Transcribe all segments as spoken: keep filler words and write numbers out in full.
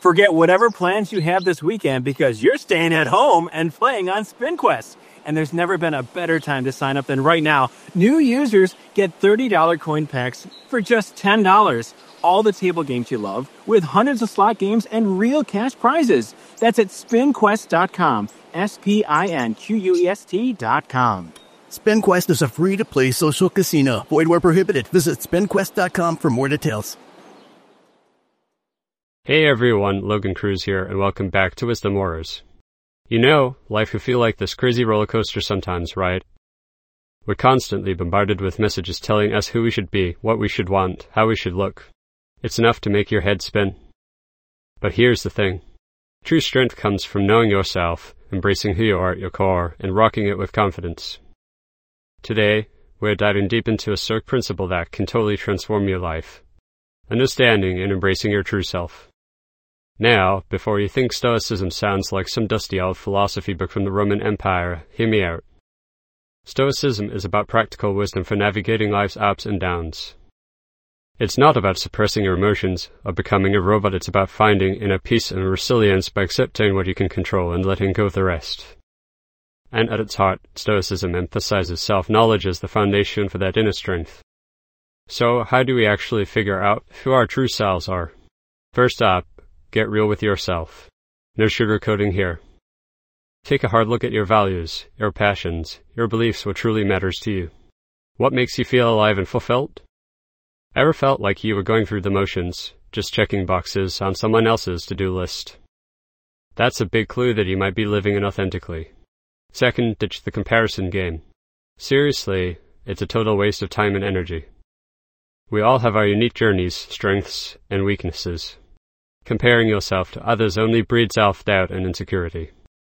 Forget whatever plans you have this weekend because you're staying at home and playing on SpinQuest. And there's never been a better time to sign up than right now. New users get thirty dollars coin packs for just ten dollars. All the table games you love with hundreds of slot games and real cash prizes. That's at spin quest dot com. S P I N Q U E S T dot com. SpinQuest is a free-to-play social casino. Void where prohibited. Visit spin quest dot com for more details. Hey everyone, Logan Cruz here, and welcome back to Wisdom Warriors. You know, life can feel like this crazy roller coaster sometimes, right? We're constantly bombarded with messages telling us who we should be, what we should want, how we should look. It's enough to make your head spin. But here's the thing. True strength comes from knowing yourself, embracing who you are at your core, and rocking it with confidence. Today, we're diving deep into a Stoic principle that can totally transform your life. Understanding and embracing your true self. Now, before you think Stoicism sounds like some dusty old philosophy book from the Roman Empire, hear me out. Stoicism is about practical wisdom for navigating life's ups and downs. It's not about suppressing your emotions or becoming a robot. It's about finding inner peace and resilience by accepting what you can control and letting go of the rest. And at its heart, Stoicism emphasizes self-knowledge as the foundation for that inner strength. So, how do we actually figure out who our true selves are? First up, get real with yourself. No sugarcoating here. Take a hard look at your values, your passions, your beliefs, what truly matters to you. What makes you feel alive and fulfilled? Ever felt like you were going through the motions, just checking boxes on someone else's to-do list? That's a big clue that you might be living inauthentically. Second, ditch the comparison game. Seriously, it's a total waste of time and energy. We all have our unique journeys, strengths, and weaknesses. Comparing yourself to others only breeds self-doubt and insecurity.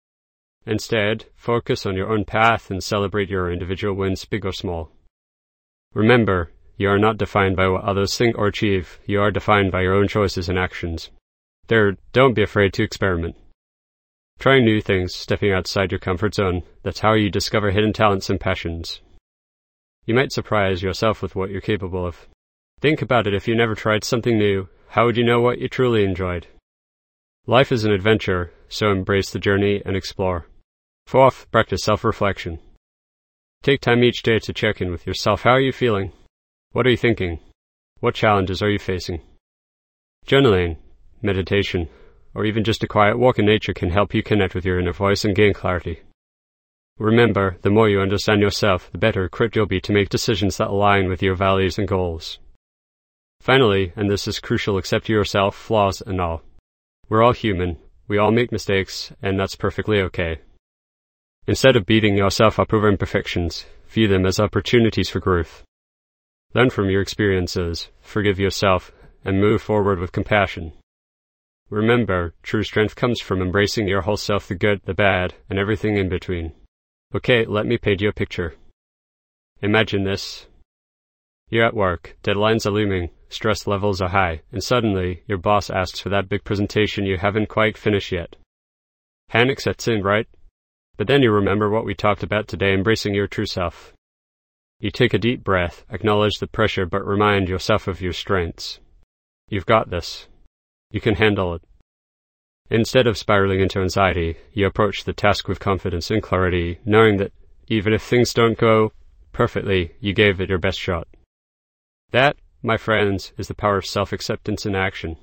Instead, focus on your own path and celebrate your individual wins, big or small. Remember, you are not defined by what others think or achieve. You are defined by your own choices and actions. Third, don't be afraid to experiment. Trying new things, stepping outside your comfort zone, that's how you discover hidden talents and passions. You might surprise yourself with what you're capable of. Think about it. If you never tried something new, how would you know what you truly enjoyed? Life is an adventure, so embrace the journey and explore. Fourth, practice self-reflection. Take time each day to check in with yourself. How are you feeling? What are you thinking? What challenges are you facing? Journaling, meditation, or even just a quiet walk in nature can help you connect with your inner voice and gain clarity. Remember, the more you understand yourself, the better equipped you'll be to make decisions that align with your values and goals. Finally, and this is crucial, accept yourself, flaws and all. We're all human, we all make mistakes, and that's perfectly okay. Instead of beating yourself up over imperfections, view them as opportunities for growth. Learn from your experiences, forgive yourself, and move forward with compassion. Remember, true strength comes from embracing your whole self, the good, the bad, and everything in between. Okay, let me paint you a picture. Imagine this. You're at work, deadlines are looming, stress levels are high, and suddenly your boss asks for that big presentation you haven't quite finished yet. Panic sets in, right? But then you remember what we talked about today, embracing your true self. You take a deep breath, acknowledge the pressure, but remind yourself of your strengths. You've got this. You can handle it. Instead of spiraling into anxiety, you approach the task with confidence and clarity, knowing that even if things don't go perfectly, you gave it your best shot. That, my friends, is the power of self-acceptance in action.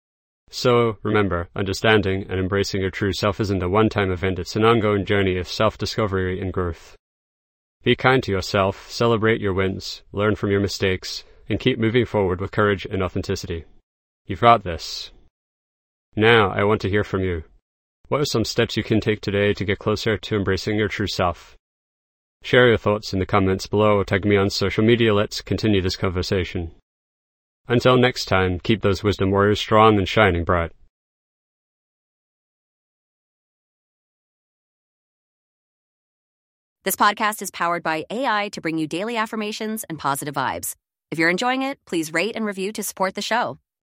So, remember, understanding and embracing your true self isn't a one-time event, it's an ongoing journey of self-discovery and growth. Be kind to yourself, celebrate your wins, learn from your mistakes, and keep moving forward with courage and authenticity. You've got this. Now, I want to hear from you. What are some steps you can take today to get closer to embracing your true self? Share your thoughts in the comments below or tag me on social media. Let's continue this conversation. Until next time, keep those wisdom warriors strong and shining bright. This podcast is powered by A I to bring you daily affirmations and positive vibes. If you're enjoying it, please rate and review to support the show.